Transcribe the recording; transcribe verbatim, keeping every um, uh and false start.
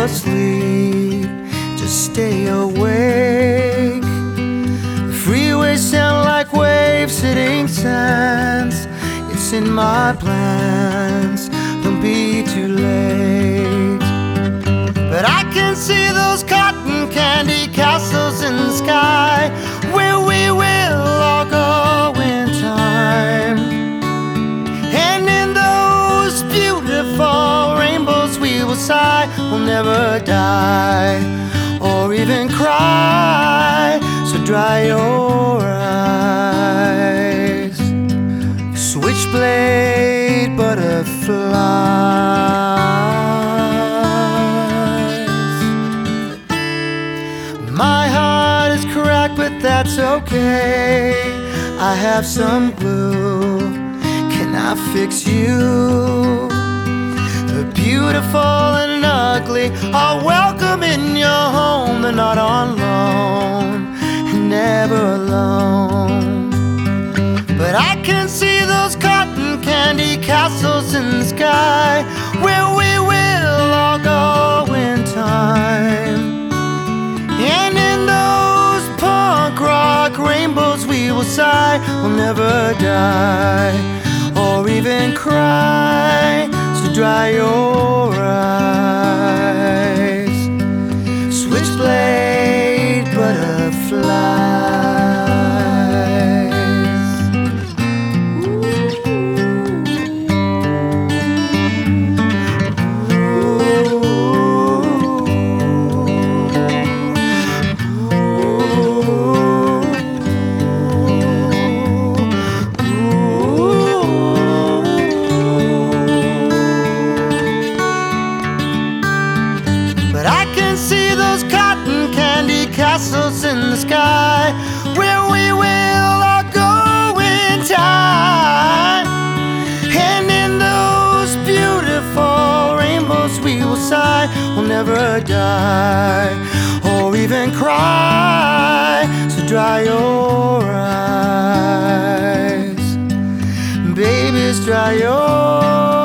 asleep, just stay awake. The freeways sound like waves hitting sands. It's in my plans, don't be too late. But I can see those cotton candy castles in the sky, where we will all go in time. And in those beautiful rainbows we will sigh. We'll never die or even cry, so dry your eyes. Switchblade butterflies. My heart is cracked, but that's okay. I have some glue, can I fix you? The beautiful and ugly are welcome in your home. They're not on loan and never alone. But I can see those cotton candy castles in the sky, where we will all go in time. And in those punk rock rainbows we will sigh. We'll never die or even cry, so dry your eyes. Switchblade butterflies. But I can see those cotton candy castles in the sky, where we will all go in time. And in those beautiful rainbows we will sigh. We'll never die or even cry, so dry your eyes. Babies, dry your